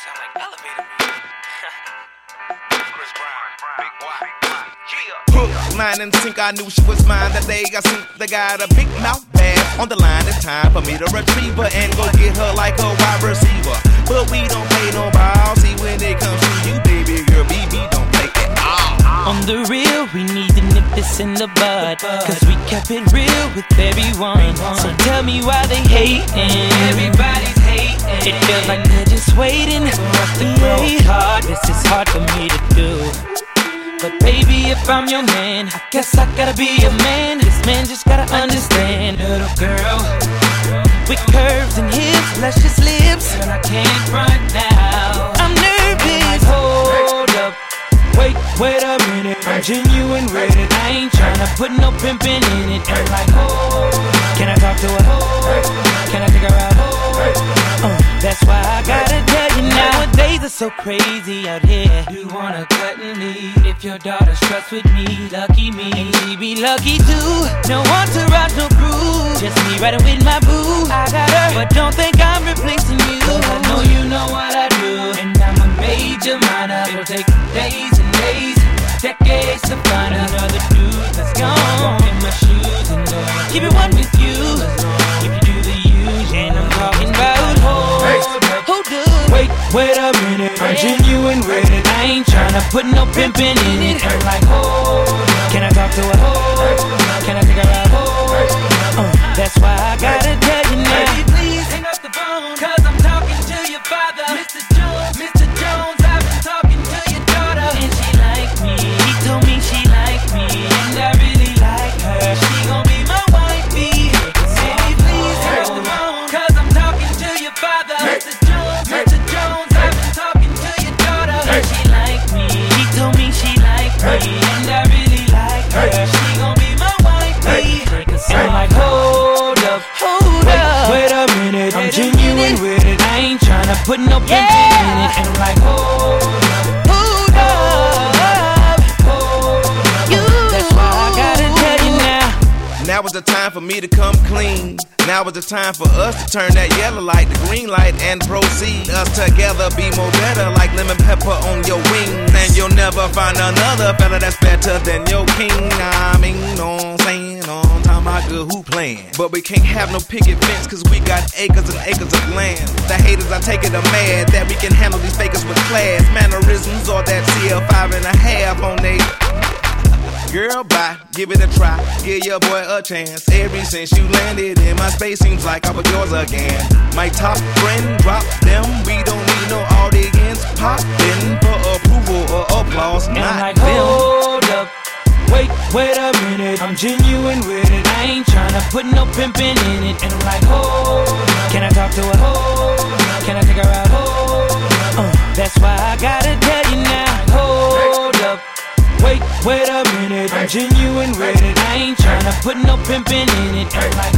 sound like elevator music. Chris Brown, Big Y. Hook, line, and sink, I knew she was mine. That day I seen they got a big mouth bass on the line. It's time for me to retrieve her and go get her like a wide receiver. But we don't play no ball. See, when it comes to you, baby girl, BB don't play at all. On the real, we need to nip this in the bud, cause we kept it real with everyone. So tell me why they hating. Everybody's hating. It feels like they're just waiting for us to grow hard. This is hard for me to do, but baby, if I'm your man, I guess I gotta be a man. This man just gotta understand, little girl, with curves and hips, luscious lips, Girl, I can't front now. I'm nervous. Hold up. Wait a minute, I'm genuine with it. I ain't tryna put no pimpin' in it. Girl, like, hold up. Can I talk to her? Can I take her out? That's why I gotta tell you, nowadays it's so crazy out here. You wanna cut and leave if your daughter struts with me. Lucky me, And she be lucky too. No entourage, no crew, just me riding with my boo. I got her, but don't think I'm replacing you. cause I know you know what I do. And I'm a major minor. It'll take days and days, decades to find another dude that's gone in my shoes and Keep it one with you, if you do the usual. and I'm talking about hold up. Wait a minute, I'm genuine with it. I ain't tryna put no pimpin' in it. Girl, like, hold up. Can I talk to her? Can I take her out? That's why I gotta tell you now. Baby, please hang up the phone, cause I'm talking to your father. Mr. Jones, Mr. Jones, I've been talking to your daughter. And she like me. He told me she like me, And I really like her. She gon' be my wifey. Baby, please hang up the phone, cause I'm talking to your father. Mr. Jones, Mr. Jones, I've been talking to your daughter. and she like me. He told me she like me, And I really like her. She gon' be my wifey. and I'm like, hold up. Wait a minute, I'm genuine with it. I ain't tryna put no pimpin' in it. And I'm like, hold up, Hold up. That's why I gotta tell you now. Now is the time for me to come clean. Now is the time for us to turn that yellow light to green light and proceed. Us together be more better, like lemon pepper on your wings. And you'll never find another fella that's better than your king. I mean, know what I'm saying? On time I good who playing. But we can't have no picket fence, cause we got acres and acres of land. The haters, I take it, are mad that we can handle these fakers with class. Mannerisms or that CL5.5 on they. Girl, bye, give it a try, give your boy a chance. Ever since you landed in my space, seems like I was yours again. My top friend, drop them, we don't need no audience. Pop in for approval or applause, And I'm not like, them. hold up. Wait a minute, I'm genuine with it. I ain't tryna put no pimpin' in it. And I'm like, hold up. Can I talk to her? Can I take her out? That's why I gotta tell you now. Hold up. Wait a minute, I'm genuine with it. I ain't tryna put no pimpin' in it. like,